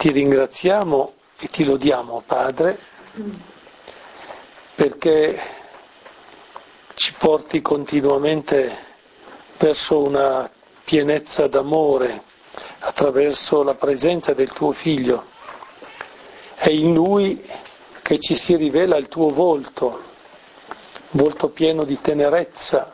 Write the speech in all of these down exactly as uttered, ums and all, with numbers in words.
Ti ringraziamo e ti lodiamo, Padre, perché ci porti continuamente verso una pienezza d'amore attraverso la presenza del tuo Figlio. È in Lui che ci si rivela il tuo volto, volto pieno di tenerezza,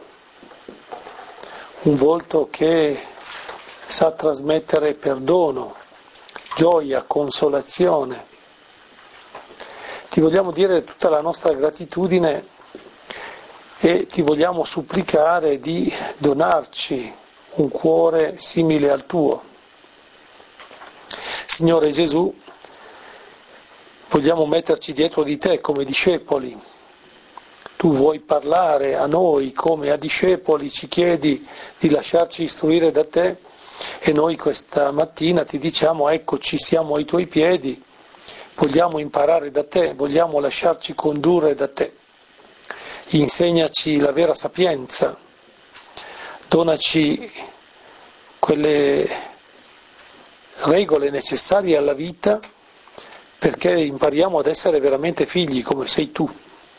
un volto che sa trasmettere perdono, gioia, consolazione. Ti vogliamo dire tutta la nostra gratitudine e ti vogliamo supplicare di donarci un cuore simile al tuo. Signore Gesù, vogliamo metterci dietro di te come discepoli. Tu vuoi parlare a noi come a discepoli, ci chiedi di lasciarci istruire da te e noi questa mattina ti diciamo: eccoci, siamo ai tuoi piedi, vogliamo imparare da te, vogliamo lasciarci condurre da te. Insegnaci la vera sapienza, donaci quelle regole necessarie alla vita perché impariamo ad essere veramente figli come sei tu.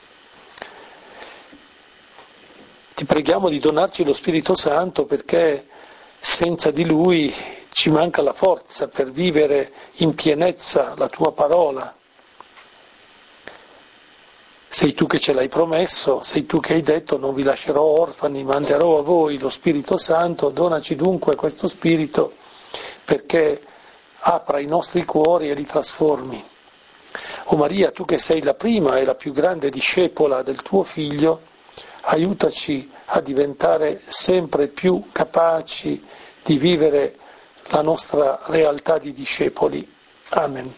Ti preghiamo di donarci lo Spirito Santo perché senza di Lui ci manca la forza per vivere in pienezza la tua parola. Sei tu che ce l'hai promesso, sei tu che hai detto: non vi lascerò orfani, manderò a voi lo Spirito Santo. Donaci dunque questo Spirito perché apra i nostri cuori e li trasformi. O Maria, tu che sei la prima e la più grande discepola del tuo Figlio, aiutaci a diventare sempre più capaci di vivere la nostra realtà di discepoli. Amen.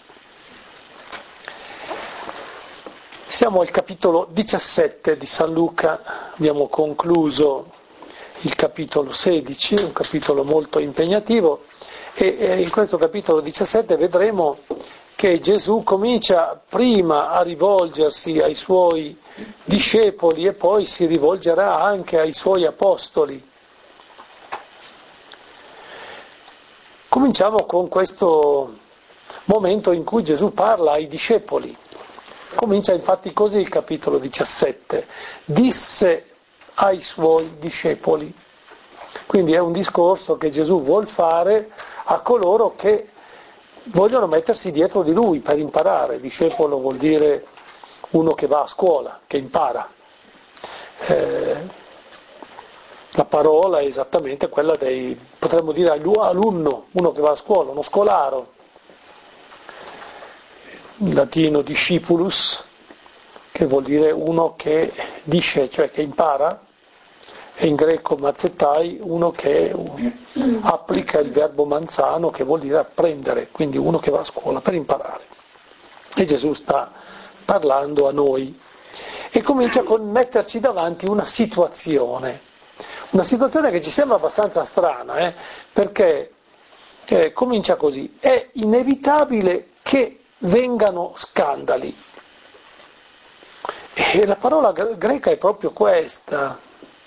Siamo al capitolo diciassette di San Luca, abbiamo concluso il capitolo sedici, un capitolo molto impegnativo, e in questo capitolo diciassette vedremo che Gesù comincia prima a rivolgersi ai suoi discepoli e poi si rivolgerà anche ai suoi apostoli. Cominciamo con questo momento in cui Gesù parla ai discepoli. Comincia infatti così il capitolo diciassette. Disse ai suoi discepoli. Quindi è un discorso che Gesù vuol fare a coloro che vogliono mettersi dietro di lui per imparare. Discepolo vuol dire uno che va a scuola, che impara. Eh, la parola è esattamente quella dei, potremmo dire alunno, uno che va a scuola, uno scolaro. In latino discipulus, che vuol dire uno che dice, cioè che impara, e in greco mazzetai, uno che applica il verbo manzano, che vuol dire apprendere, quindi uno che va a scuola per imparare. E Gesù sta parlando a noi e comincia con metterci davanti una situazione, una situazione che ci sembra abbastanza strana, eh, perché eh, comincia così: è inevitabile che vengano scandali. E la parola greca è proprio questa,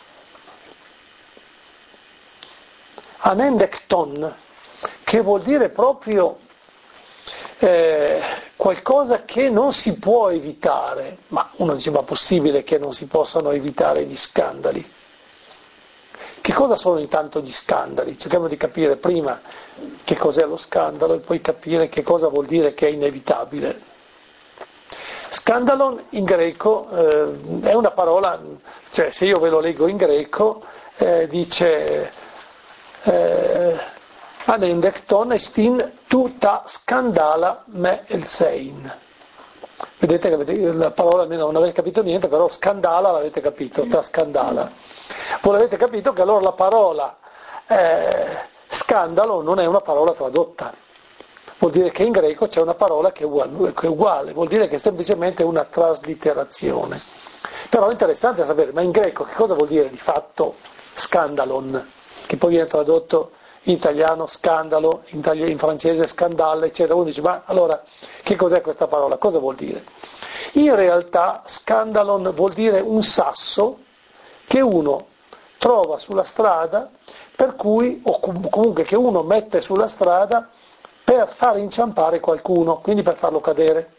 anendekton, che vuol dire proprio eh, qualcosa che non si può evitare. Ma uno dice: ma è possibile che non si possano evitare gli scandali? Che cosa sono intanto gli scandali? Cerchiamo di capire prima che cos'è lo scandalo e poi capire che cosa vuol dire che è inevitabile. Scandalon in greco eh, è una parola, cioè se io ve lo leggo in greco, eh, dice eh, anendekton estin tu ta scandala me elsein. Vedete che avete, la parola almeno non avete capito niente, però scandala l'avete capito, ta scandala. Voi avete capito che allora la parola eh, scandalo non è una parola tradotta. Vuol dire che in greco c'è una parola che è uguale, che è uguale, vuol dire che è semplicemente una traslitterazione. Però è interessante sapere, ma in greco che cosa vuol dire di fatto scandalon, che poi viene tradotto in italiano scandalo, in, tagli- in francese scandale, eccetera. Uno dice: ma allora che cos'è questa parola? Cosa vuol dire? In realtà scandalon vuol dire un sasso che uno trova sulla strada, per cui, o comunque che uno mette sulla strada per per far inciampare qualcuno, quindi per farlo cadere.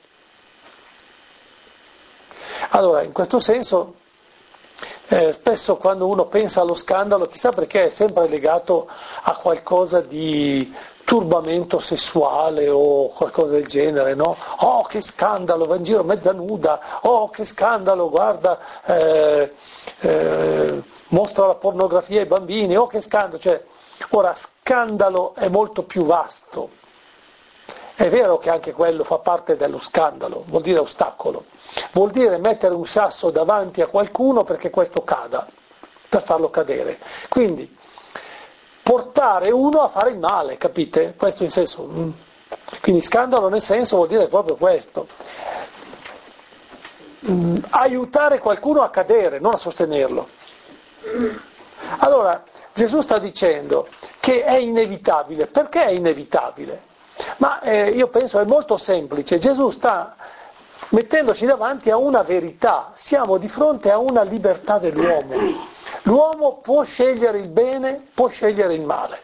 Allora, in questo senso, eh, spesso quando uno pensa allo scandalo, chissà perché è sempre legato a qualcosa di turbamento sessuale o qualcosa del genere, no? Oh, che scandalo, va in giro mezza nuda, oh, che scandalo, guarda, eh, eh, mostra la pornografia ai bambini, oh, che scandalo, cioè, ora, scandalo è molto più vasto. È vero che anche quello fa parte dello scandalo, vuol dire ostacolo, vuol dire mettere un sasso davanti a qualcuno perché questo cada, per farlo cadere. Quindi, portare uno a fare il male, capite? Questo in senso. Quindi scandalo nel senso vuol dire proprio questo. Aiutare qualcuno a cadere, non a sostenerlo. Allora, Gesù sta dicendo che è inevitabile. Perché è inevitabile? Ma eh, io penso è molto semplice. Gesù sta mettendoci davanti a una verità. Siamo di fronte a una libertà dell'uomo. L'uomo può scegliere il bene, può scegliere il male.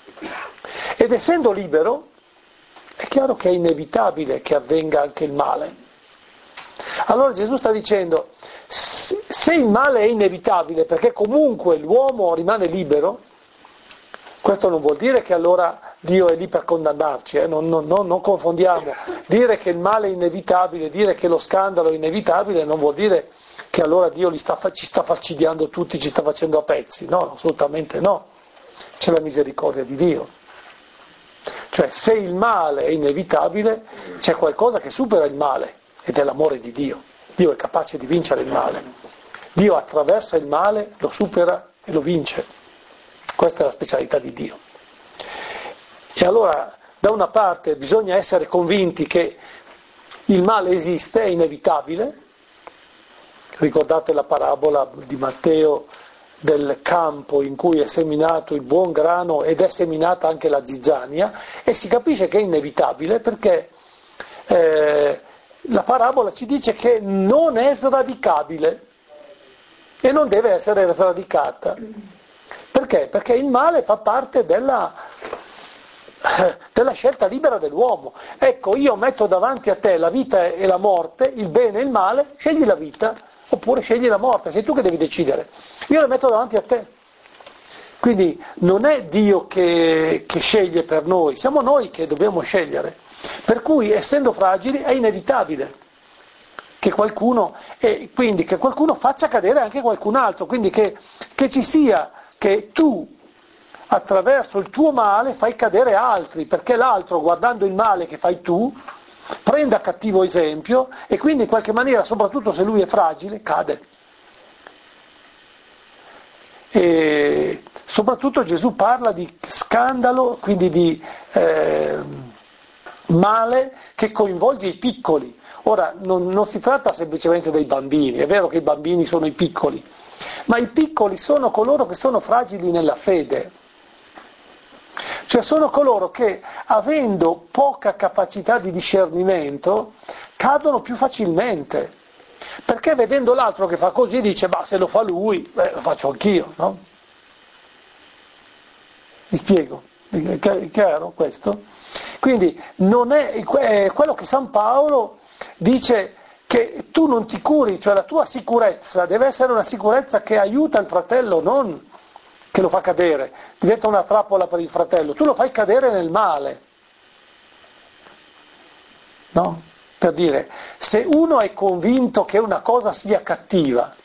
Ed essendo libero, è chiaro che è inevitabile che avvenga anche il male. Allora Gesù sta dicendo, se il male è inevitabile, perché comunque l'uomo rimane libero, questo non vuol dire che allora Dio è lì per condannarci, eh? non, non, non, non confondiamo. Dire che il male è inevitabile, dire che lo scandalo è inevitabile, non vuol dire che allora Dio li sta, ci sta falcidiando tutti, ci sta facendo a pezzi. No, assolutamente no. C'è la misericordia di Dio. Cioè, se il male è inevitabile, c'è qualcosa che supera il male, ed è l'amore di Dio. Dio è capace di vincere il male. Dio attraversa il male, lo supera e lo vince. Questa è la specialità di Dio. E allora, da una parte, bisogna essere convinti che il male esiste, è inevitabile. Ricordate la parabola di Matteo del campo in cui è seminato il buon grano ed è seminata anche la zizzania, e si capisce che è inevitabile perché eh, la parabola ci dice che non è sradicabile e non deve essere sradicata. Perché? Perché il male fa parte della, della scelta libera dell'uomo. Ecco, io metto davanti a te la vita e la morte, il bene e il male, scegli la vita oppure scegli la morte, sei tu che devi decidere. Io la metto davanti a te. Quindi non è Dio che, che sceglie per noi, siamo noi che dobbiamo scegliere. Per cui, essendo fragili, è inevitabile che qualcuno, e quindi che qualcuno faccia cadere anche qualcun altro, quindi che, che ci sia, che tu attraverso il tuo male fai cadere altri, perché l'altro, guardando il male che fai tu, prenda cattivo esempio e quindi in qualche maniera, soprattutto se lui è fragile, cade. E soprattutto Gesù parla di scandalo, quindi di eh, male che coinvolge i piccoli. Ora, non, non si tratta semplicemente dei bambini, è vero che i bambini sono i piccoli, ma i piccoli sono coloro che sono fragili nella fede. Cioè sono coloro che, avendo poca capacità di discernimento, cadono più facilmente. Perché vedendo l'altro che fa così dice, ma se lo fa lui, beh, lo faccio anch'io, no? Mi spiego? È chiaro questo? Quindi non è, è quello che San Paolo dice, che tu non ti curi, cioè la tua sicurezza deve essere una sicurezza che aiuta il fratello, non che lo fa cadere, diventa una trappola per il fratello, tu lo fai cadere nel male. No? Per dire, se uno è convinto che una cosa sia cattiva,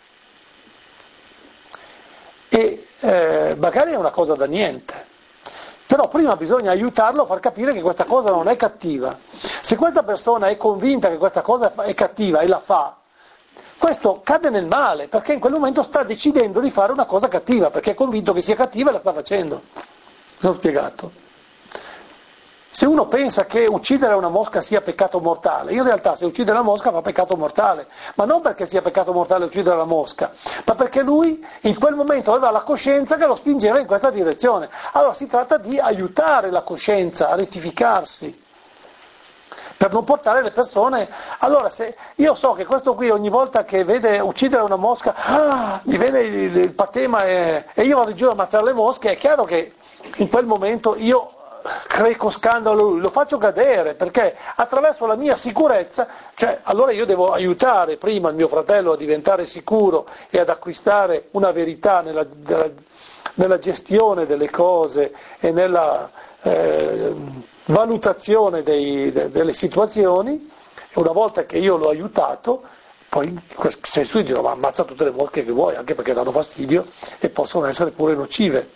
e eh, magari è una cosa da niente, però prima bisogna aiutarlo a far capire che questa cosa non è cattiva. Se questa persona è convinta che questa cosa è cattiva e la fa, questo cade nel male, perché in quel momento sta decidendo di fare una cosa cattiva, perché è convinto che sia cattiva e la sta facendo. L'ho spiegato. Se uno pensa che uccidere una mosca sia peccato mortale, in realtà se uccide la mosca fa peccato mortale, ma non perché sia peccato mortale uccidere la mosca, ma perché lui in quel momento aveva la coscienza che lo spingeva in questa direzione. Allora si tratta di aiutare la coscienza a rettificarsi, per non portare le persone. Allora, se io so che questo qui ogni volta che vede uccidere una mosca, ah, gli viene il, il patema e, e io vado giù a ammazzare le mosche, è chiaro che in quel momento io creco scandalo, lo faccio cadere, perché attraverso la mia sicurezza, cioè allora io devo aiutare prima il mio fratello a diventare sicuro e ad acquistare una verità nella, nella, nella gestione delle cose e nella eh, valutazione dei, de, delle situazioni, e una volta che io l'ho aiutato, poi se studi dirò, ma ammazza tutte le mosche che vuoi, anche perché danno fastidio e possono essere pure nocive.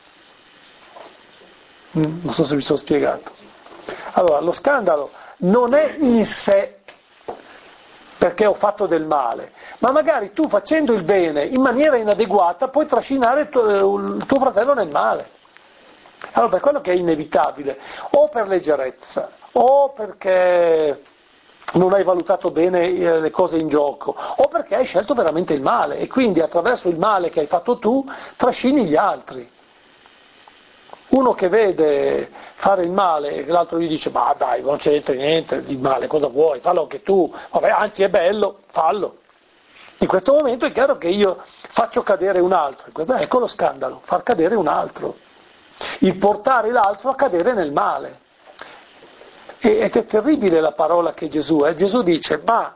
Mm, non so se mi sono spiegato. Allora, lo scandalo non è in sé perché ho fatto del male, ma magari tu facendo il bene in maniera inadeguata puoi trascinare il tuo, il tuo fratello nel male. Allora, per quello che è inevitabile, o per leggerezza, o perché non hai valutato bene le cose in gioco, o perché hai scelto veramente il male e quindi attraverso il male che hai fatto tu trascini gli altri. Uno che vede fare il male e l'altro gli dice ma dai, non c'è niente di male, cosa vuoi, fallo anche tu, vabbè, anzi è bello, fallo. In questo momento è chiaro che io faccio cadere un altro, ecco lo scandalo, far cadere un altro, il portare l'altro a cadere nel male. Ed è terribile la parola che Gesù, eh? Gesù dice, ma,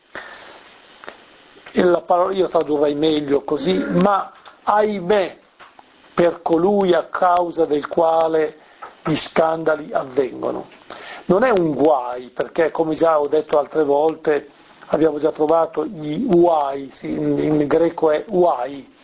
la parola, io tradurrei meglio così, ma ahimè per colui a causa del quale gli scandali avvengono. Non è un guai, perché come già ho detto altre volte, abbiamo già trovato gli uai, in, in greco è uai.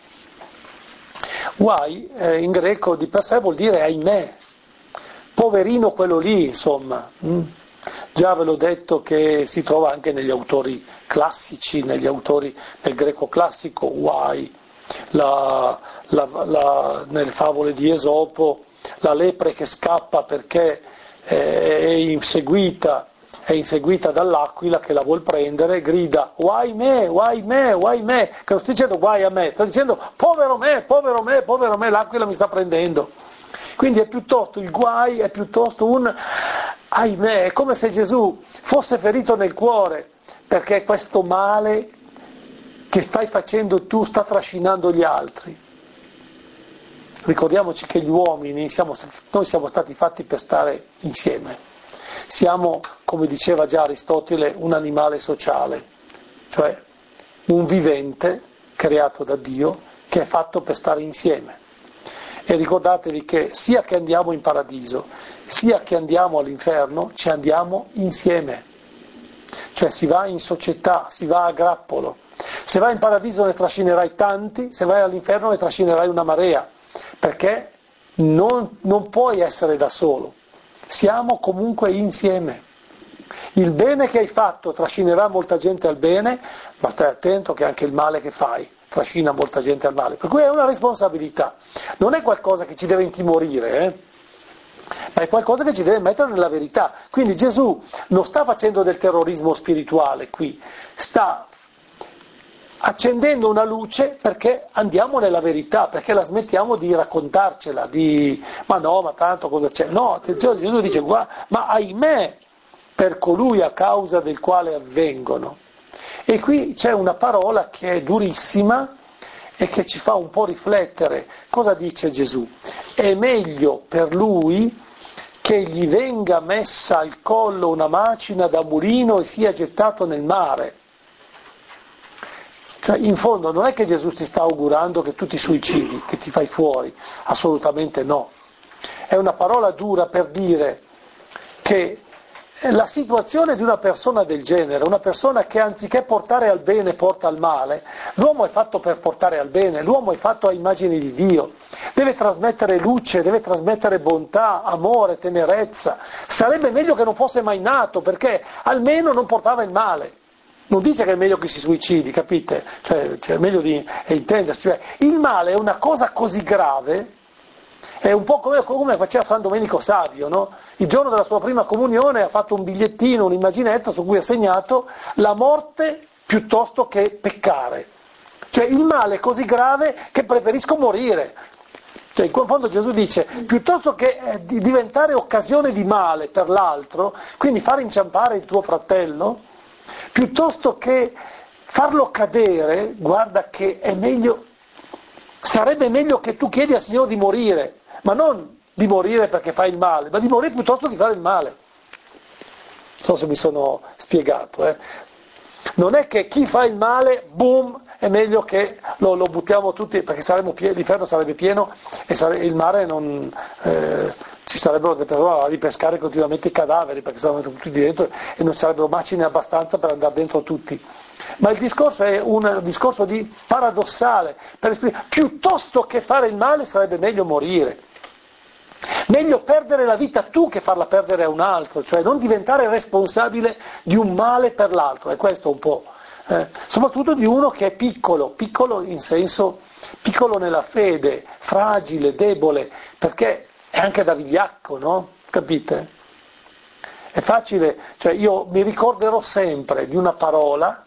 Uai eh, in greco di per sé vuol dire ahimè. Poverino quello lì, insomma. Mm. Già ve l'ho detto che si trova anche negli autori classici, negli autori del greco classico, uai, la, la, la, nelle favole di Esopo, la lepre che scappa perché è inseguita, è inseguita dall'aquila che la vuol prendere, grida uai me, uai me, uai me, che non sta dicendo guai a me, sta dicendo povero me, povero me, povero me, l'aquila mi sta prendendo. Quindi è piuttosto, il guai è piuttosto un ahimè, è come se Gesù fosse ferito nel cuore, perché questo male che stai facendo tu sta trascinando gli altri. Ricordiamoci che gli uomini, siamo, noi siamo stati fatti per stare insieme, siamo, come diceva già Aristotele, un animale sociale, cioè un vivente creato da Dio che è fatto per stare insieme. E ricordatevi che sia che andiamo in paradiso, sia che andiamo all'inferno, ci andiamo insieme. Cioè si va in società, si va a grappolo. Se vai in paradiso ne trascinerai tanti, se vai all'inferno ne trascinerai una marea, perché non, non puoi essere da solo. Siamo comunque insieme. Il bene che hai fatto trascinerà molta gente al bene, ma stai attento che anche il male che fai trascina molta gente al male, per cui è una responsabilità, non è qualcosa che ci deve intimorire, eh? Ma è qualcosa che ci deve mettere nella verità. Quindi Gesù non sta facendo del terrorismo spirituale qui, sta accendendo una luce perché andiamo nella verità, perché la smettiamo di raccontarcela, di ma no, ma tanto cosa c'è? No, attenzione, Gesù dice guarda, ma ahimè per colui a causa del quale avvengono. E qui c'è una parola che è durissima e che ci fa un po' riflettere. Cosa dice Gesù? È meglio per lui che gli venga messa al collo una macina da mulino e sia gettato nel mare. Cioè, in fondo non è che Gesù ti sta augurando che tu ti suicidi, che ti fai fuori, assolutamente no. È una parola dura per dire che la situazione di una persona del genere, una persona che anziché portare al bene porta al male, l'uomo è fatto per portare al bene, l'uomo è fatto a immagine di Dio, deve trasmettere luce, deve trasmettere bontà, amore, tenerezza. Sarebbe meglio che non fosse mai nato, perché almeno non portava il male. Non dice che è meglio che si suicidi, capite? Cioè, cioè è meglio di è intendersi, cioè il male è una cosa così grave. È un po' come, come faceva San Domenico Savio, no? Il giorno della sua prima comunione ha fatto un bigliettino, un immaginetto su cui ha segnato la morte piuttosto che peccare. Cioè il male è così grave che preferisco morire. Cioè in fondo Gesù dice, piuttosto che eh, di diventare occasione di male per l'altro, quindi far inciampare il tuo fratello, piuttosto che farlo cadere, guarda che è meglio, sarebbe meglio che tu chiedi al Signore di morire, ma non di morire perché fai il male, ma di morire piuttosto di fare il male. Non so se mi sono spiegato. Eh. Non è che chi fa il male, boom, è meglio che lo, lo buttiamo tutti, perché saremmo pieni, l'inferno sarebbe pieno e sare, il mare non... Eh, ci sarebbero delle persone a ripescare continuamente i cadaveri, perché sarebbero tutti dentro e non sarebbero macine abbastanza per andare dentro tutti. Ma il discorso è un discorso di paradossale, per esprimere, piuttosto che fare il male sarebbe meglio morire. Meglio perdere la vita tu che farla perdere a un altro, cioè non diventare responsabile di un male per l'altro, è questo un po'. Eh, soprattutto di uno che è piccolo, piccolo in senso, piccolo nella fede, fragile, debole, perché è anche da vigliacco, no? Capite? È facile, cioè io mi ricorderò sempre di una parola,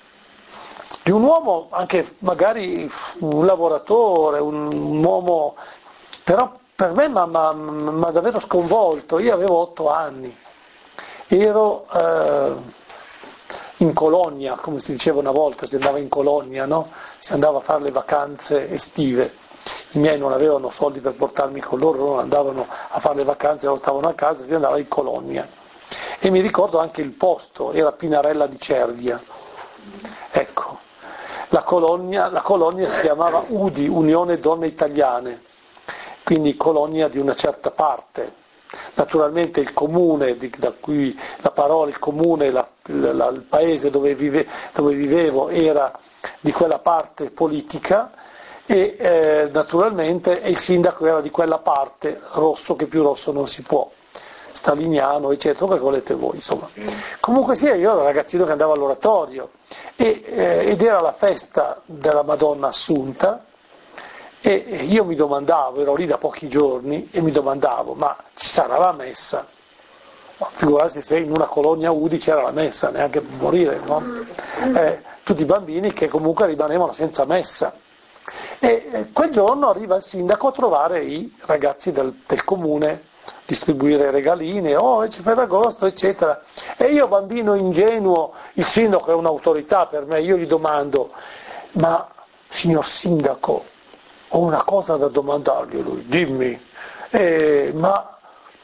di un uomo, anche magari un lavoratore, un, un uomo, però per me mi ha davvero sconvolto. Io avevo otto anni, ero eh, in colonia, come si diceva una volta, si andava in colonia, no? Si andava a fare le vacanze estive. I miei non avevano soldi per portarmi con loro, loro andavano a fare le vacanze, loro stavano a casa, si andava in colonia. E mi ricordo anche il posto, era Pinarella di Cervia. Ecco, la colonia, la colonia si chiamava U D I, Unione Donne Italiane, quindi colonia di una certa parte. Naturalmente il comune, da cui la parola, il comune, la, la, il paese dove, vive, dove vivevo era di quella parte politica, e eh, naturalmente il sindaco era di quella parte, rosso, che più rosso non si può, staliniano, eccetera, come volete voi, insomma. Comunque sia, io ero un ragazzino che andava all'oratorio, e, eh, ed era la festa della Madonna Assunta, e io mi domandavo, ero lì da pochi giorni, e mi domandavo, ma ci sarà la messa? Figurarsi se in una colonia U D I c'era la messa, neanche per morire, no? Eh, tutti i bambini che comunque rimanevano senza messa. E quel giorno arriva il sindaco a trovare i ragazzi del, del comune, distribuire regaline, oh, ci fai l'agosto, eccetera. E io, bambino ingenuo, il sindaco è un'autorità per me, io gli domando, ma signor sindaco, ho una cosa da domandargli, lui, dimmi, eh, ma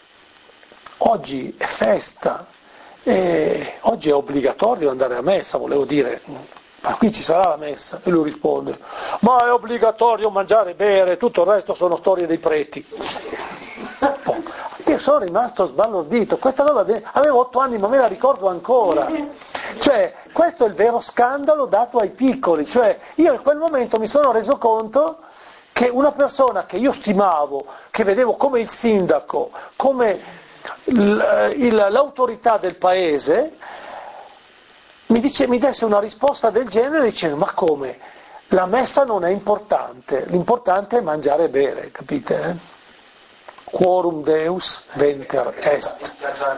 oggi è festa, eh, oggi è obbligatorio andare a messa, volevo dire, ma qui ci sarà la messa? E lui risponde, ma è obbligatorio mangiare e bere, tutto il resto sono storie dei preti. Oh, io sono rimasto sbalordito, questa cosa, avevo otto anni ma me la ricordo ancora. Cioè, questo è il vero scandalo dato ai piccoli, cioè io in quel momento mi sono reso conto che una persona che io stimavo, che vedevo come il sindaco, come il, il, l'autorità del paese, mi, dice, mi desse una risposta del genere dicendo, ma come? La messa non è importante, l'importante è mangiare e bere, capite? Eh? Quorum Deus venter est.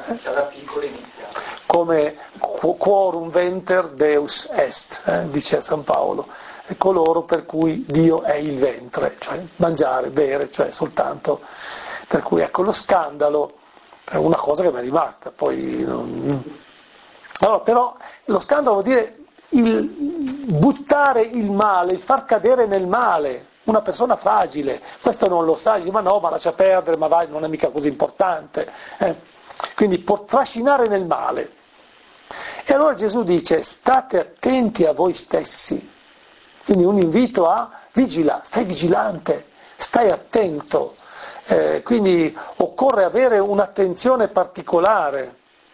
Come quorum venter Deus est, eh? Dice San Paolo. È coloro per cui Dio è il ventre, cioè mangiare, bere, cioè soltanto. Per cui ecco, lo scandalo è una cosa che mi è rimasta, poi non... Allora, però lo scandalo vuol dire il buttare il male, il far cadere nel male una persona fragile. Questo non lo sa, dice, ma no, ma lascia perdere, ma vai, non è mica così importante. Eh? Quindi può trascinare nel male. E allora Gesù dice, state attenti a voi stessi. Quindi un invito a vigilare, stai vigilante, stai attento. Eh, quindi occorre avere un'attenzione particolare.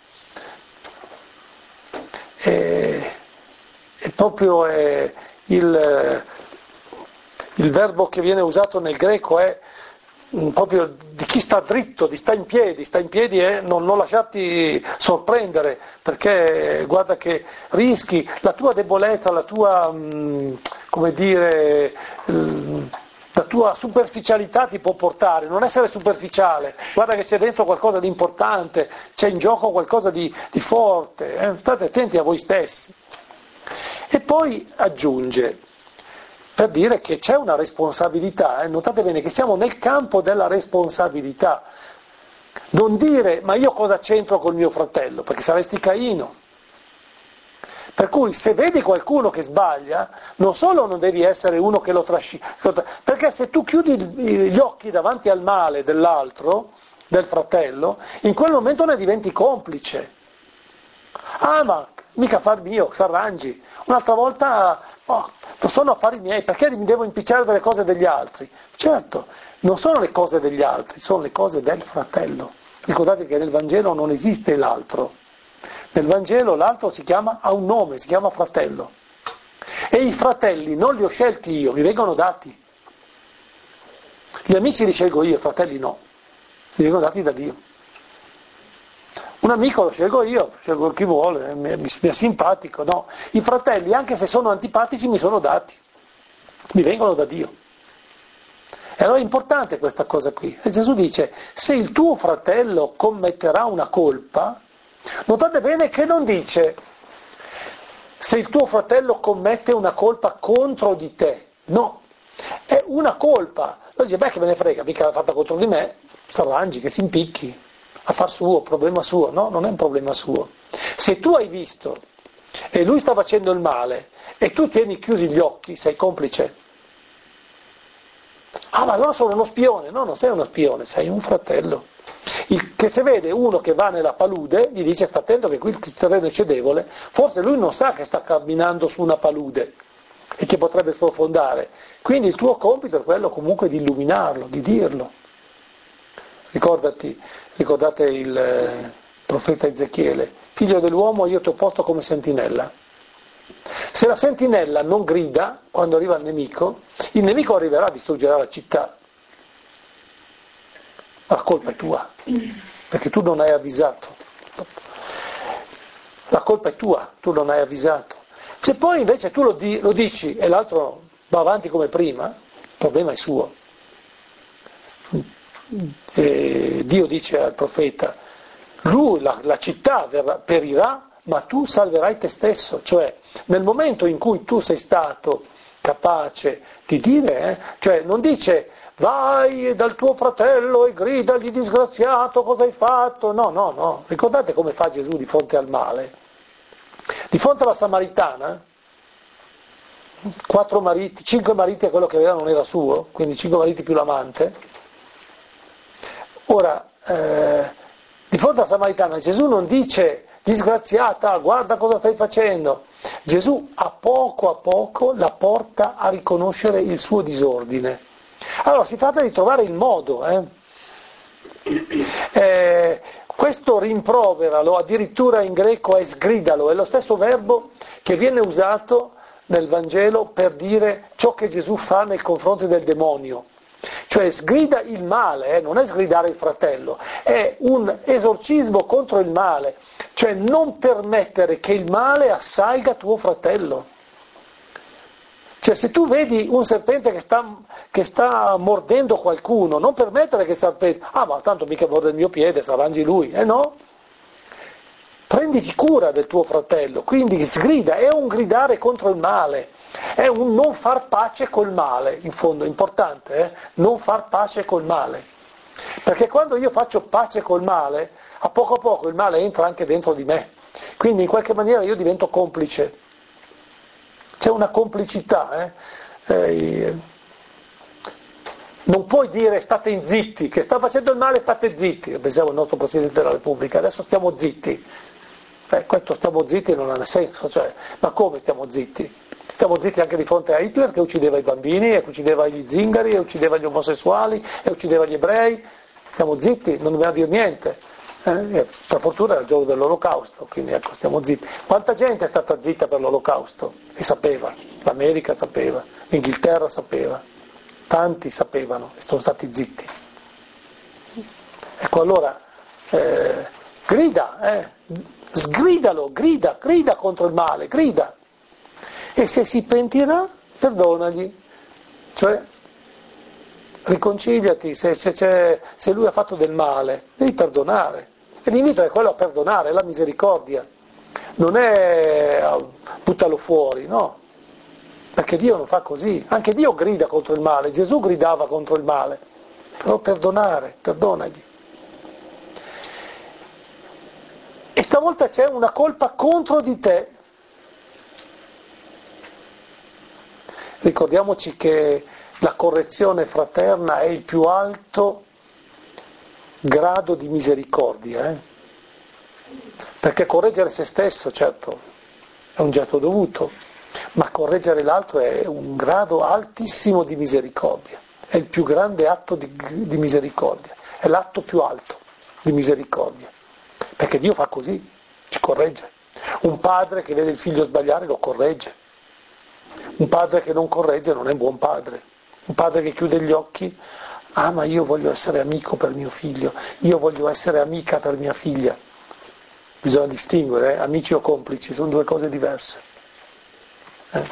E, e proprio è il, il verbo che viene usato nel greco è proprio di chi sta dritto, di sta in piedi, sta in piedi e non, non lasciarti sorprendere, perché guarda che rischi, la tua debolezza, la tua, mh, come dire, mh, la tua superficialità ti può portare, non essere superficiale, guarda che c'è dentro qualcosa di importante, c'è in gioco qualcosa di, di forte, eh? State attenti a voi stessi. E poi aggiunge, per dire che c'è una responsabilità, eh? Notate bene che siamo nel campo della responsabilità, non dire ma io cosa c'entro col mio fratello, perché saresti Caino, Per cui se vedi qualcuno che sbaglia, non solo non devi essere uno che lo trascina, perché se tu chiudi gli occhi davanti al male dell'altro, del fratello, in quel momento ne diventi complice. Ah, ma mica affar mio, s'arrangi. Un'altra volta, oh, non sono affari miei, perché mi devo impicciare delle cose degli altri? Certo, non sono le cose degli altri, sono le cose del fratello. Ricordate che nel Vangelo non esiste l'altro. Nel Vangelo l'altro si chiama, ha un nome, si chiama fratello. E i fratelli non li ho scelti io, mi vengono dati. Gli amici li scelgo io, i fratelli no, mi vengono dati da Dio. Un amico lo scelgo io, scelgo chi vuole, mi, mi, mi è simpatico, no. I fratelli, anche se sono antipatici, mi sono dati, mi vengono da Dio. E allora è importante questa cosa qui. E Gesù dice, se il tuo fratello commetterà una colpa, notate bene che non dice, se il tuo fratello commette una colpa contro di te, no, è una colpa. Allora dice, beh, che me ne frega, mica l'ha fatta contro di me, s'arrangi, che si impicchi. Affar suo, problema suo, no, non è un problema suo. Se tu hai visto e lui sta facendo il male e tu tieni chiusi gli occhi, sei complice. Ah, ma allora sono uno spione. No, non sei uno spione, sei un fratello. Il, che se vede uno che va nella palude, gli dice sta attento che qui il terreno è cedevole, forse lui non sa che sta camminando su una palude e che potrebbe sprofondare. Quindi il tuo compito è quello comunque di illuminarlo, di dirlo. Ricordati, ricordate il eh, profeta Ezechiele, figlio dell'uomo, io ti ho posto come sentinella. Se la sentinella non grida quando arriva il nemico, il nemico arriverà, distruggerà la città. La colpa è tua, perché tu non hai avvisato. La colpa è tua, tu non hai avvisato. Se poi invece tu lo, di, lo dici e l'altro va avanti come prima, il problema è suo. E Dio dice al profeta, lui, la, la città verrà, perirà, ma tu salverai te stesso. Cioè, nel momento in cui tu sei stato capace di dire, eh, cioè non dice vai dal tuo fratello e gridagli disgraziato cosa hai fatto, no, no, no, ricordate come fa Gesù di fronte al male, di fronte alla Samaritana, quattro mariti, cinque mariti a quello che aveva non era suo, quindi cinque mariti più l'amante. Ora, eh, di fronte alla Samaritana Gesù non dice disgraziata, guarda cosa stai facendo. Gesù a poco a poco la porta a riconoscere il suo disordine. Allora si tratta di trovare il modo. Eh. Eh, questo rimproveralo, addirittura in greco è sgridalo, è lo stesso verbo che viene usato nel Vangelo per dire ciò che Gesù fa nei confronti del demonio. Cioè sgrida il male, eh, non è sgridare il fratello, è un esorcismo contro il male, cioè non permettere che il male assalga tuo fratello. Cioè se tu vedi un serpente che sta, che sta mordendo qualcuno, non permettere che il serpente, ah ma tanto mica morde il mio piede, s'arrangi lui, eh no? Prenditi cura del tuo fratello, quindi sgrida, è un gridare contro il male. È un non far pace col male, in fondo, è importante, eh? Non far pace col male. Perché quando io faccio pace col male, a poco a poco il male entra anche dentro di me. Quindi in qualche maniera io divento complice. C'è una complicità, eh? Eh, non puoi dire state zitti, che sta facendo il male state zitti, pensiamo al nostro Presidente della Repubblica, adesso stiamo zitti. Eh, questo stiamo zitti non ha senso, cioè, ma come stiamo zitti? Stiamo zitti anche di fronte a Hitler che uccideva i bambini, e uccideva gli zingari, e uccideva gli omosessuali, e uccideva gli ebrei. Stiamo zitti, non dobbiamo dire niente. Eh, per fortuna era il giorno dell'Olocausto, quindi ecco, stiamo zitti. Quanta gente è stata zitta per l'Olocausto? E sapeva, l'America sapeva, l'Inghilterra sapeva, tanti sapevano e sono stati zitti. Ecco allora, eh, grida, eh, sgridalo, grida, grida contro il male, grida. E se si pentirà, perdonagli, cioè riconciliati, se, se, c'è, se lui ha fatto del male, devi perdonare. E l'invito è quello a perdonare, è la misericordia, non è buttalo fuori, no, perché Dio non fa così, anche Dio grida contro il male, Gesù gridava contro il male, però perdonare, perdonagli. E stavolta c'è una colpa contro di te. Ricordiamoci che la correzione fraterna è il più alto grado di misericordia, eh? Perché correggere se stesso, certo, è un gesto dovuto, ma correggere l'altro è un grado altissimo di misericordia, è il più grande atto di, di misericordia, è l'atto più alto di misericordia, perché Dio fa così, ci corregge. Un padre che vede il figlio sbagliare lo corregge, un padre che non corregge non è un buon padre, un padre che chiude gli occhi, ah ma io voglio essere amico per mio figlio, io voglio essere amica per mia figlia. Bisogna distinguere, eh? Amici o complici, sono due cose diverse. Eh?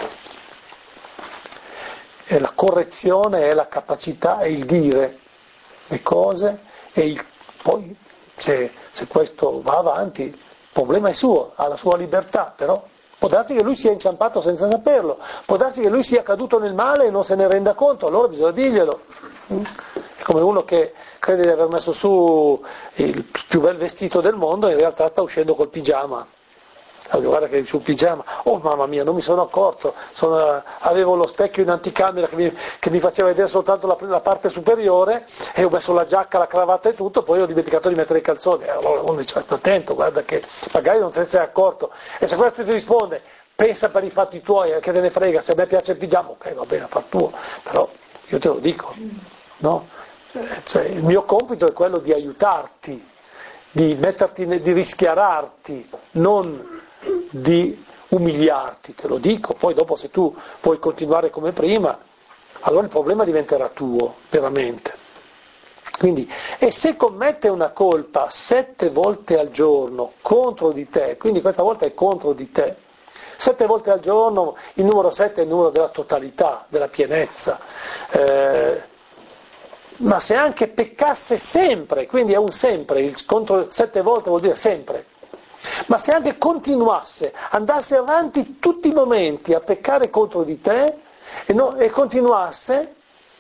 E la correzione è la capacità, è il dire le cose, e il, poi se, se questo va avanti, il problema è suo, ha la sua libertà, però può darsi che lui sia inciampato senza saperlo, può darsi che lui sia caduto nel male e non se ne renda conto, allora bisogna dirglielo. È come uno che crede di aver messo su il più bel vestito del mondo e in realtà sta uscendo col pigiama. Allora, guarda che sul pigiama, oh mamma mia, non mi sono accorto, sono, avevo lo specchio in anticamera che mi, che mi faceva vedere soltanto la, la parte superiore e ho messo la giacca, la cravatta e tutto, poi ho dimenticato di mettere i calzoni. Allora uno dice, sta attento, guarda che magari non te ne sei accorto. E se questo ti risponde, pensa per i fatti tuoi, che te ne frega, se a me piace il pigiama, ok, va bene, fa tuo, però io te lo dico, no? Cioè, il mio compito è quello di aiutarti, di metterti, di rischiararti, non di umiliarti, te lo dico. Poi dopo se tu puoi continuare come prima, allora il problema diventerà tuo, veramente. Quindi, e se commette una colpa sette volte al giorno contro di te, quindi questa volta è contro di te, sette volte al giorno, il numero sette è il numero della totalità, della pienezza, eh, ma se anche peccasse sempre, quindi è un sempre, il contro sette volte vuol dire sempre, ma se anche continuasse, andasse avanti tutti i momenti a peccare contro di te e, no, e continuasse,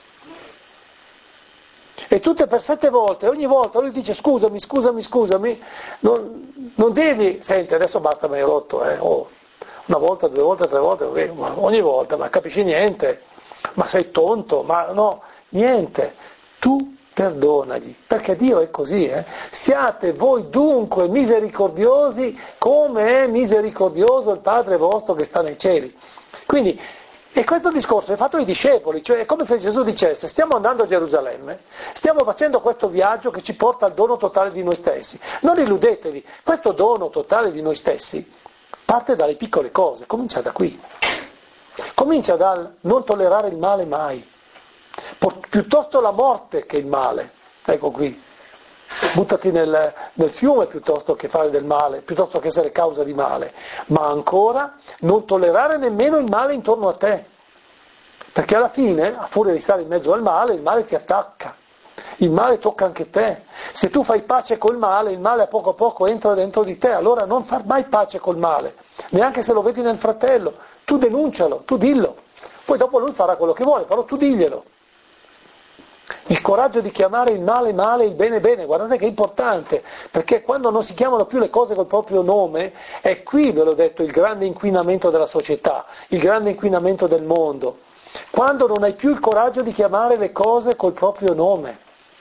e tutte per sette volte, ogni volta lui dice scusami, scusami, scusami, non, non devi, senti adesso basta, mi hai rotto, eh, oh, una volta, due volte, tre volte, okay, ma ogni volta, ma capisci niente, ma sei tonto, ma no, niente, tu perdonagli, perché Dio è così, eh? Siate voi dunque misericordiosi come è misericordioso il Padre vostro che sta nei cieli. Quindi, e questo discorso è fatto ai discepoli, cioè è come se Gesù dicesse stiamo andando a Gerusalemme, stiamo facendo questo viaggio che ci porta al dono totale di noi stessi, non illudetevi, questo dono totale di noi stessi parte dalle piccole cose, comincia da qui, comincia dal non tollerare il male mai, piuttosto la morte che il male, ecco qui, buttati nel, nel fiume piuttosto che fare del male, piuttosto che essere causa di male, ma ancora non tollerare nemmeno il male intorno a te, perché alla fine, a furia di stare in mezzo al male, il male ti attacca, il male tocca anche te, se tu fai pace col male, il male a poco a poco entra dentro di te, allora non far mai pace col male, neanche se lo vedi nel fratello, tu denuncialo, tu dillo, poi dopo lui farà quello che vuole, però tu diglielo. Il coraggio di chiamare il male male, il bene bene, guardate che è importante, perché quando non si chiamano più le cose col proprio nome, è qui, ve l'ho detto, il grande inquinamento della società, il grande inquinamento del mondo, quando non hai più il coraggio di chiamare le cose col proprio nome.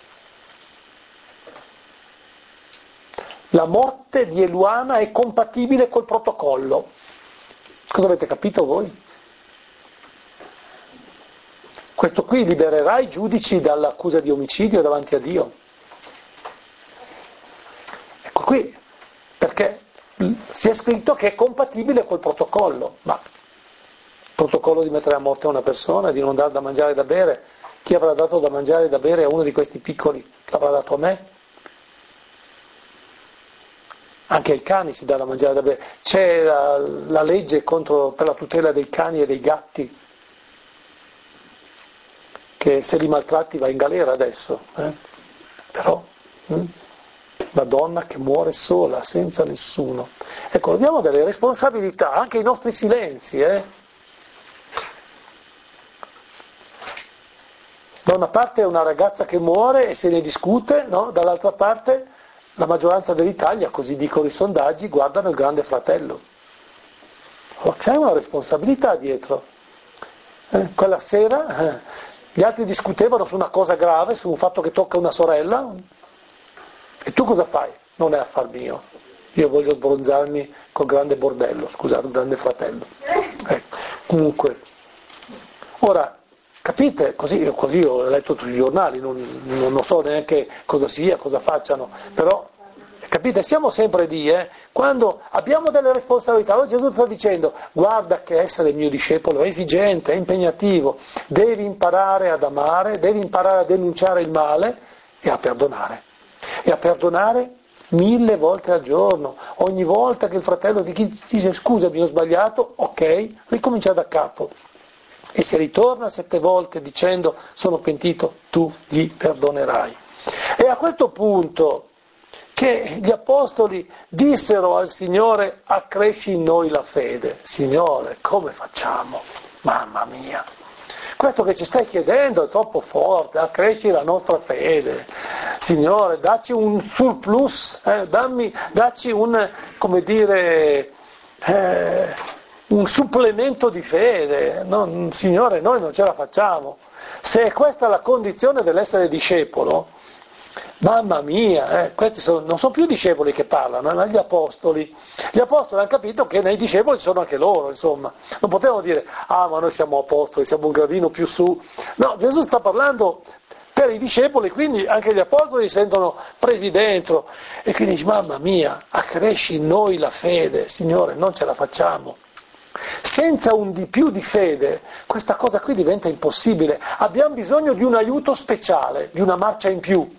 La morte di Eluana è compatibile col protocollo. Cosa avete capito voi? Questo qui libererà i giudici dall'accusa di omicidio davanti a Dio. Ecco qui, perché si è scritto che è compatibile col protocollo, ma il protocollo di mettere a morte una persona, di non dar da mangiare e da bere, chi avrà dato da mangiare e da bere a uno di questi piccoli? L'avrà dato a me? Anche ai cani si dà da mangiare e da bere. C'è la, la legge contro, per la tutela dei cani e dei gatti, che se li maltratti va in galera adesso, eh? Però hm? la donna che muore sola, senza nessuno. Ecco, abbiamo delle responsabilità, anche i nostri silenzi, eh? Da una parte è una ragazza che muore e se ne discute, no? Dall'altra parte la maggioranza dell'Italia, così dicono i sondaggi, guardano il Grande Fratello. Allora, c'è una responsabilità dietro. Eh, quella sera eh, gli altri discutevano su una cosa grave, su un fatto che tocca una sorella, e tu cosa fai? Non è affar mio, io voglio sbronzarmi col grande bordello, scusate, il grande fratello. Ecco, comunque, ora, capite? Così, così ho letto tutti i giornali, non, non so neanche cosa sia, cosa facciano, però, capite? Siamo sempre lì, eh? Quando abbiamo delle responsabilità. Allora Gesù sta dicendo, guarda che essere mio discepolo è esigente, è impegnativo, devi imparare ad amare, devi imparare a denunciare il male e a perdonare. E a perdonare mille volte al giorno. Ogni volta che il fratello ti dice scusa, mi ho sbagliato, ok, ricomincia da capo. E se ritorna sette volte dicendo sono pentito, tu gli perdonerai. E a questo punto che gli apostoli dissero al Signore accresci in noi la fede. Signore, come facciamo? Mamma mia! Questo che ci stai chiedendo è troppo forte, accresci la nostra fede. Signore, dacci un surplus, eh, dammi, dacci un, come dire, eh, un supplemento di fede. No, Signore, noi non ce la facciamo. Se è questa la condizione dell'essere discepolo, mamma mia, eh, questi sono, non sono più discepoli che parlano, ma gli apostoli. Gli apostoli hanno capito che nei discepoli sono anche loro, insomma. Non potevano dire, ah ma noi siamo apostoli, siamo un gradino più su. No, Gesù sta parlando per i discepoli, quindi anche gli apostoli si sentono presi dentro. E quindi dici, mamma mia, accresci in noi la fede, Signore, non ce la facciamo. Senza un di più di fede, questa cosa qui diventa impossibile. Abbiamo bisogno di un aiuto speciale, di una marcia in più.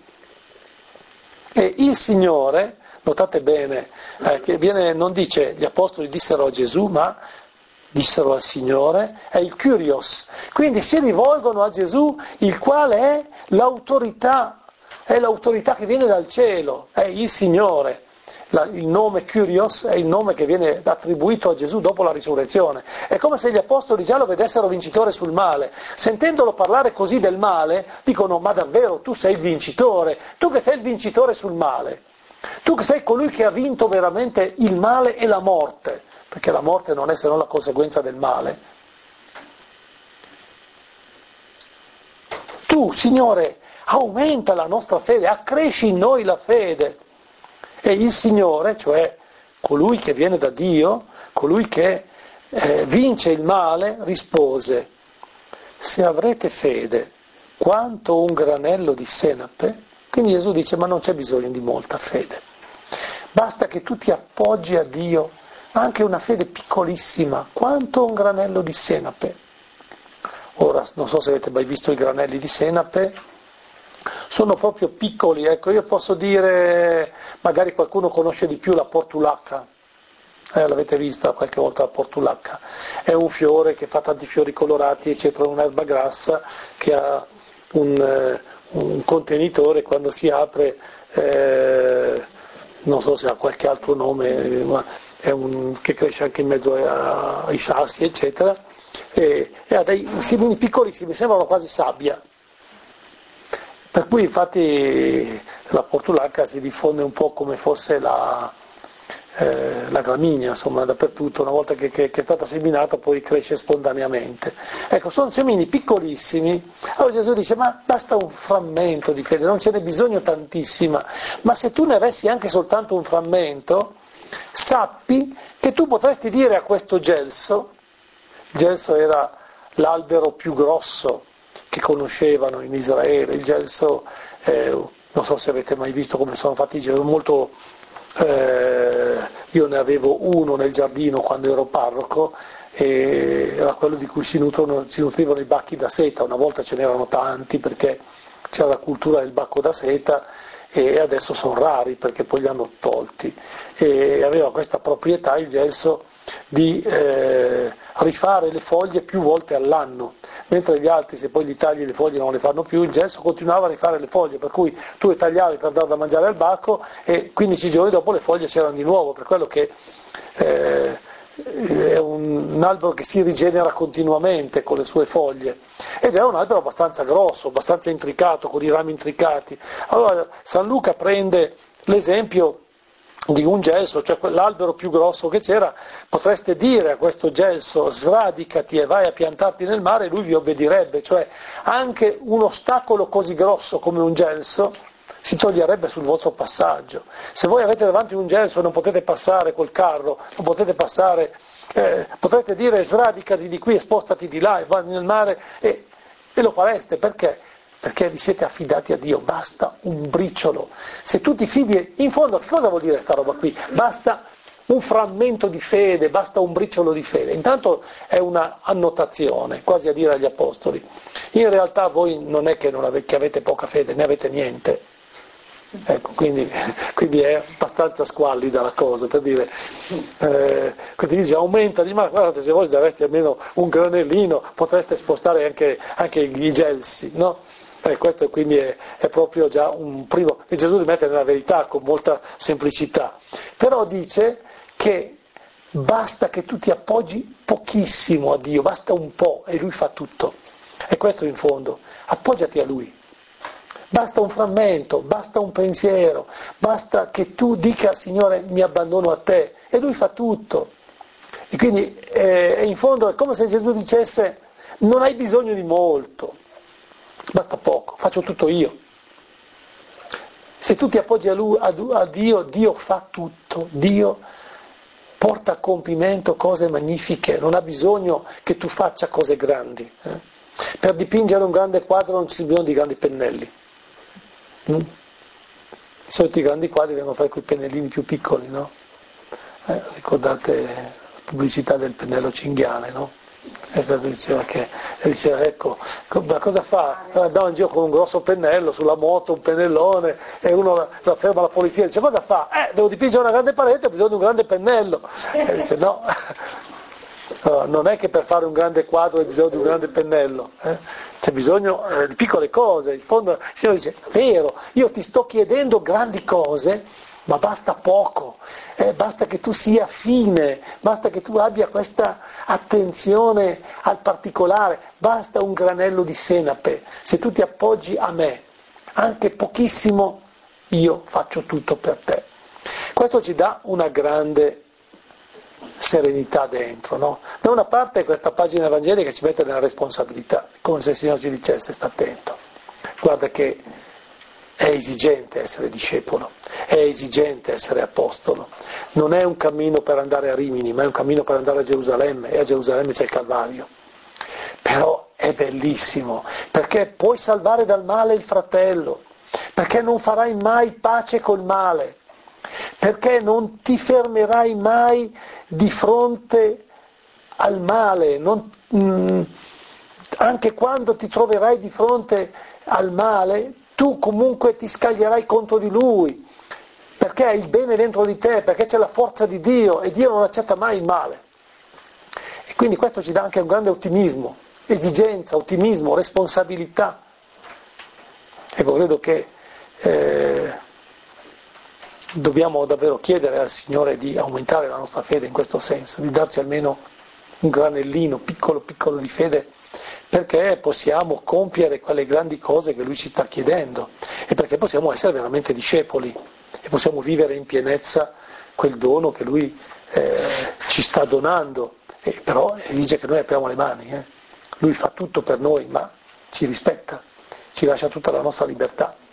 E il Signore, notate bene, eh, che viene, non dice gli apostoli dissero a Gesù, ma dissero al Signore, è il Kyrios. Quindi si rivolgono a Gesù, il quale è l'autorità, è l'autorità che viene dal cielo, è il Signore. La, il nome Kyrios è il nome che viene attribuito a Gesù dopo la risurrezione. È come se gli apostoli già lo vedessero vincitore sul male. Sentendolo parlare così del male, dicono, ma davvero tu sei il vincitore, tu che sei il vincitore sul male, tu che sei colui che ha vinto veramente il male e la morte, perché la morte non è se non la conseguenza del male. Tu, Signore, aumenta la nostra fede, accresci in noi la fede. E il Signore, cioè colui che viene da Dio, colui che eh, vince il male, rispose, se avrete fede quanto un granello di senape, quindi Gesù dice, ma non c'è bisogno di molta fede, basta che tu ti appoggi a Dio, anche una fede piccolissima, quanto un granello di senape. Ora, non so se avete mai visto i granelli di senape, sono proprio piccoli, ecco, io posso dire, magari qualcuno conosce di più la portulacca, eh, l'avete vista qualche volta la portulacca, è un fiore che fa tanti fiori colorati, eccetera, un'erba grassa che ha un, eh, un contenitore, quando si apre, eh, non so se ha qualche altro nome, ma è un, che cresce anche in mezzo a, ai sassi, eccetera, e, e ha dei semini piccolissimi, sembrano quasi sabbia. Per cui infatti la portulacca si diffonde un po' come fosse la, eh, la gramigna, insomma, dappertutto, una volta che, che, che è stata seminata poi cresce spontaneamente. Ecco, sono semini piccolissimi, allora Gesù dice, ma basta un frammento di fede, non ce n'è bisogno tantissima, ma se tu ne avessi anche soltanto un frammento, sappi che tu potresti dire a questo gelso, il gelso era l'albero più grosso che conoscevano in Israele, il gelso, eh, non so se avete mai visto come sono fatti i gelsi, molto, eh, io ne avevo uno nel giardino quando ero parroco, e era quello di cui si, nutrono, si nutrivano i bacchi da seta, una volta ce n'erano tanti perché c'era la cultura del bacco da seta e adesso sono rari perché poi li hanno tolti, e aveva questa proprietà il gelso di eh, rifare le foglie più volte all'anno, mentre gli altri, se poi gli tagli le foglie non le fanno più, il gelso continuava a rifare le foglie, per cui tu le tagliavi per dar da mangiare al bacco e quindici giorni dopo le foglie c'erano di nuovo, per quello che eh, è un, un albero che si rigenera continuamente con le sue foglie, ed è un albero abbastanza grosso, abbastanza intricato, con i rami intricati. Allora San Luca prende l'esempio di un gelso, cioè quell'albero più grosso che c'era, potreste dire a questo gelso sradicati e vai a piantarti nel mare, e lui vi obbedirebbe, cioè anche un ostacolo così grosso come un gelso si toglierebbe sul vostro passaggio. Se voi avete davanti un gelso e non potete passare col carro, non potete passare, eh, potreste dire sradicati di qui e spostati di là e vai nel mare, e, e lo fareste, perché? Perché vi siete affidati a Dio, basta un briciolo. Se tu ti fidi, in fondo che cosa vuol dire sta roba qui? Basta un frammento di fede, basta un briciolo di fede. Intanto è una annotazione, quasi a dire agli apostoli. In realtà voi non è che, non avete, che avete poca fede, ne avete niente. Ecco, quindi, quindi è abbastanza squallida la cosa, per dire, eh, quindi dice aumenta di ma guardate, se voi dareste almeno un granellino potreste spostare anche, anche i gelsi, no? Eh, questo quindi è, è proprio già un primo, e Gesù rimette nella verità con molta semplicità, però dice che basta che tu ti appoggi pochissimo a Dio, basta un po' e Lui fa tutto, e questo in fondo, appoggiati a Lui, basta un frammento, basta un pensiero, basta che tu dica Signore mi abbandono a te, e Lui fa tutto, e quindi eh, in fondo è come se Gesù dicesse non hai bisogno di molto, basta poco, faccio tutto io. Se tu ti appoggi a, lui, a, a Dio, Dio fa tutto, Dio porta a compimento cose magnifiche, non ha bisogno che tu faccia cose grandi. Eh? Per dipingere un grande quadro non c'è bisogno di grandi pennelli. Mm? Di solito i grandi quadri vengono fatti con i pennellini più piccoli, no? Eh, ricordate la pubblicità del pennello cinghiale, no? E cosa diceva che diceva ecco, ma cosa fa? Andava in giro con un grosso pennello sulla moto, un pennellone, e uno la, la ferma la polizia, dice cosa fa? Eh, devo dipingere una grande parete, ho bisogno di un grande pennello. E dice no, no, non è che per fare un grande quadro hai bisogno di un grande pennello, eh? C'è bisogno eh, di piccole cose. In fondo il Signore dice, vero, io ti sto chiedendo grandi cose, ma basta poco, eh, basta che tu sia fine, basta che tu abbia questa attenzione al particolare, basta un granello di senape, se tu ti appoggi a me, anche pochissimo, io faccio tutto per te. Questo ci dà una grande serenità dentro, no? Da una parte questa pagina evangelica ci mette nella responsabilità, come se il Signore ci dicesse sta attento, guarda che è esigente essere discepolo, è esigente essere apostolo, non è un cammino per andare a Rimini, ma è un cammino per andare a Gerusalemme, e a Gerusalemme c'è il Calvario. Però è bellissimo, perché puoi salvare dal male il fratello, perché non farai mai pace col male, perché non ti fermerai mai di fronte al male, non, mh, anche quando ti troverai di fronte al male, tu comunque ti scaglierai contro di lui, perché hai il bene dentro di te, perché c'è la forza di Dio, e Dio non accetta mai il male. E quindi questo ci dà anche un grande ottimismo, esigenza, ottimismo, responsabilità. Ecco, credo che eh, dobbiamo davvero chiedere al Signore di aumentare la nostra fede in questo senso, di darci almeno un granellino piccolo piccolo di fede, perché possiamo compiere quelle grandi cose che Lui ci sta chiedendo, e perché possiamo essere veramente discepoli e possiamo vivere in pienezza quel dono che Lui eh, ci sta donando, e però esige che noi apriamo le mani. Eh. Lui fa tutto per noi, ma ci rispetta, ci lascia tutta la nostra libertà.